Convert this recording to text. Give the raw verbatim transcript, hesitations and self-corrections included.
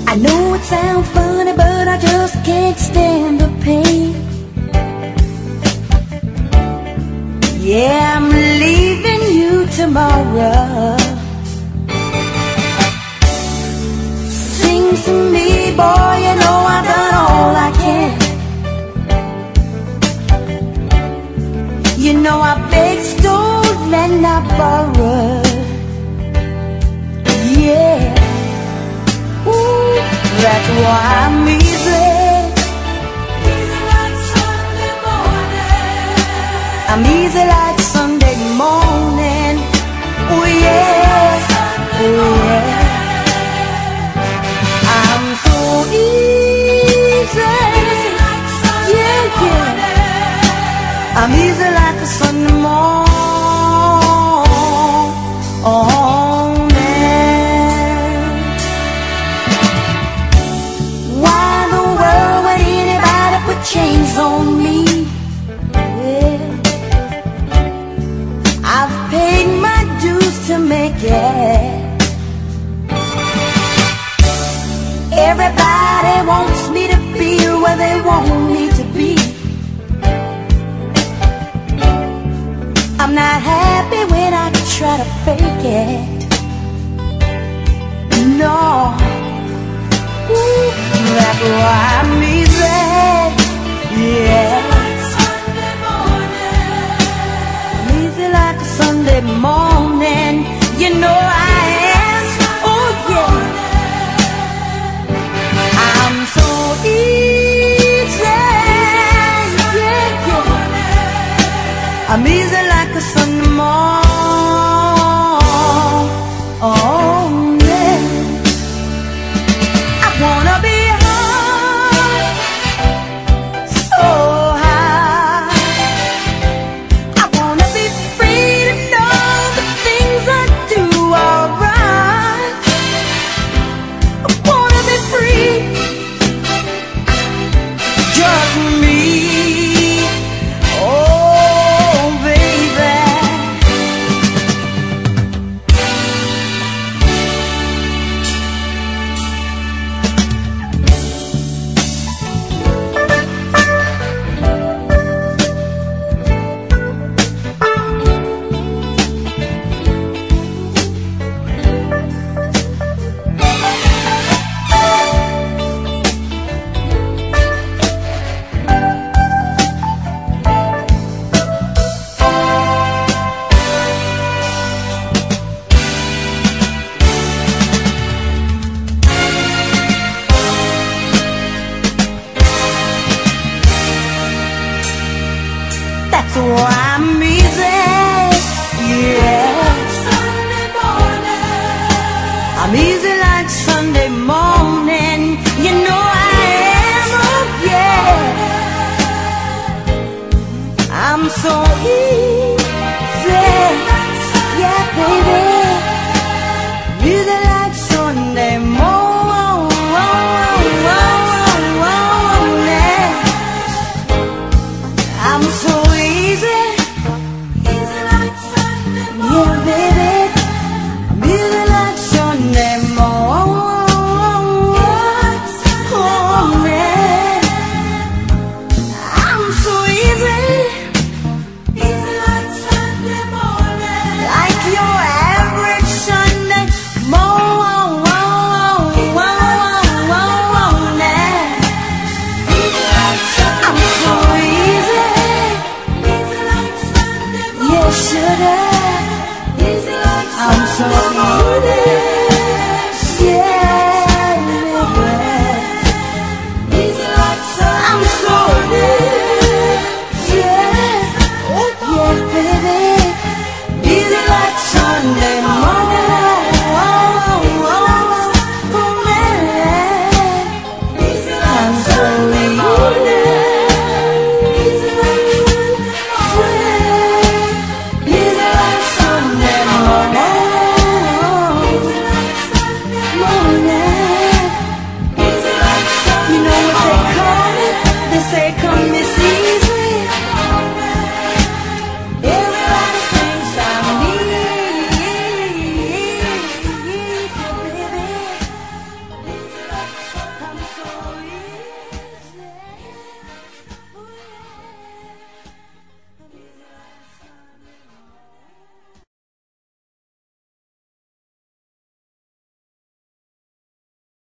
I know it sounds funny, but I just can't stand the pain. Yeah, I'm leaving you tomorrow. Sing to me, boy, you know I've done all I can. You know I begged, stole, and I borrowed. Yeah, ooh, that's why I'm easy. Easy like Sunday morning. I'm easy like Sunday morning. Oh yeah, oh yeah. I'm so easy. Yeah, yeah. I'm easy like a Sunday morning. Chains on me, yeah. I've paid my dues to make it. Everybody wants me to be where they want me to be. I'm not happy when I try to fake it. No, ooh, that's why I'm easy. Yeah, Sunday morning. I'm easy like a Sunday morning. You know I am. Oh yeah, I'm so easy. Yeah, yeah. I'm easy like a Sunday morning. Oh yeah, I wanna be. So I'm easy, yeah. Sunday morning. I'm easy like Sunday morning.